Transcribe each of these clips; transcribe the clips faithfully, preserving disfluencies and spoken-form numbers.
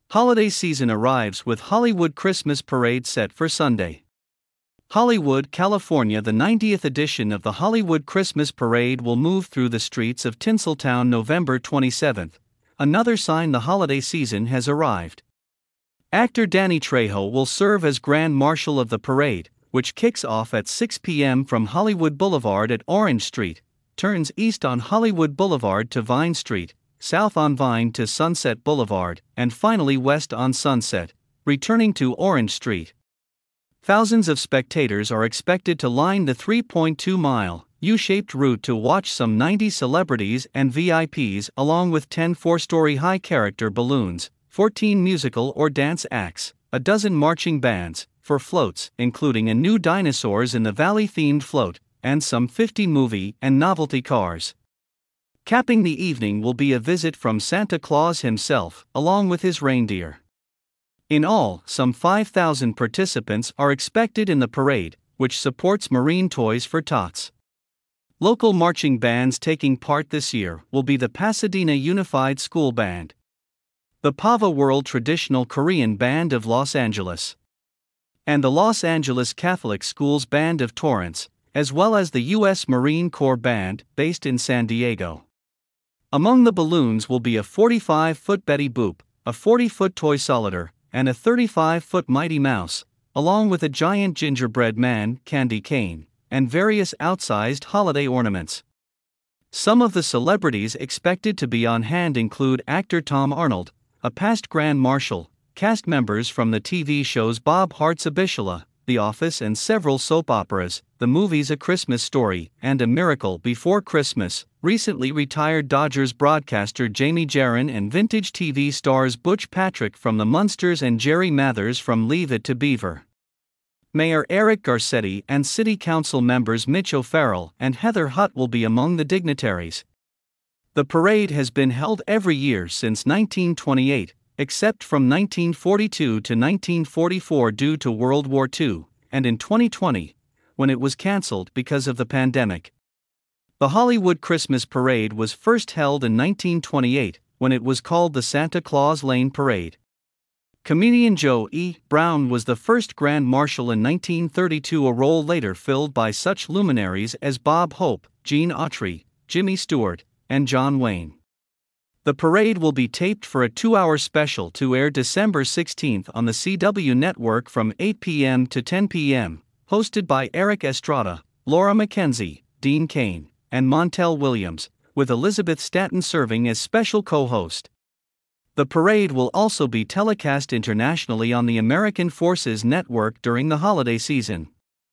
Holiday season arrives with Hollywood Christmas Parade set for Sunday. Hollywood, California. The ninetieth edition of the Hollywood Christmas Parade will move through the streets of Tinseltown November twenty-seventh, another sign the holiday season has arrived. Actor Danny Trejo will serve as Grand Marshal of the parade, which kicks off at six p m from Hollywood Boulevard at Orange Street, turns east on Hollywood Boulevard to Vine Street, south on Vine to Sunset Boulevard, and finally west on Sunset, returning to Orange Street. Thousands of spectators are expected to line the three point two mile, U-shaped route to watch some ninety celebrities and V I Ps along with ten four-story high character balloons, fourteen musical or dance acts, a dozen marching bands, for floats, including a new Dinosaurs in the Valley-themed float, and some fifty movie and novelty cars. Capping the evening will be a visit from Santa Claus himself, along with his reindeer. In all, some five thousand participants are expected in the parade, which supports Marine Toys for Tots. Local marching bands taking part this year will be the Pasadena Unified School Band, the Pava World Traditional Korean Band of Los Angeles, and the Los Angeles Catholic Schools Band of Torrance, as well as the U S Marine Corps Band, based in San Diego. Among the balloons will be a forty-five foot Betty Boop, a forty foot Toy Solitaire, and a thirty-five foot Mighty Mouse, along with a giant gingerbread man, Candy Cane, and various outsized holiday ornaments. Some of the celebrities expected to be on hand include actor Tom Arnold, a past Grand Marshal, cast members from the T V shows Bob Hearts Abishala, The Office and several soap operas, the movies A Christmas Story and A Miracle Before Christmas, recently retired Dodgers broadcaster Jamie Jaron and vintage T V stars Butch Patrick from The Munsters and Jerry Mathers from Leave It to Beaver. Mayor Eric Garcetti and City Council members Mitch O'Farrell and Heather Hutt will be among the dignitaries. The parade has been held every year since nineteen twenty-eight, except from nineteen forty-two to nineteen forty-four due to World War Two, and in twenty twenty, when it was cancelled because of the pandemic. The Hollywood Christmas Parade was first held in nineteen twenty-eight, when it was called the Santa Claus Lane Parade. Comedian Joe E. Brown was the first Grand Marshal in nineteen thirty-two, a role later filled by such luminaries as Bob Hope, Gene Autry, Jimmy Stewart, and John Wayne. The parade will be taped for a two-hour special to air December sixteenth on the C W network from eight p m to ten p m, hosted by Eric Estrada, Laura McKenzie, Dean Cain, and Montel Williams, with Elizabeth Staten serving as special co-host. The parade will also be telecast internationally on the American Forces Network during the holiday season.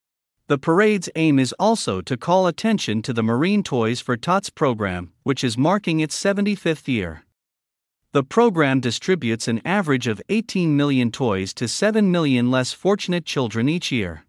The parade's aim is also to call attention to the Marine Toys for Tots program, which is marking its seventy-fifth year. The program distributes an average of eighteen million toys to seven million less fortunate children each year.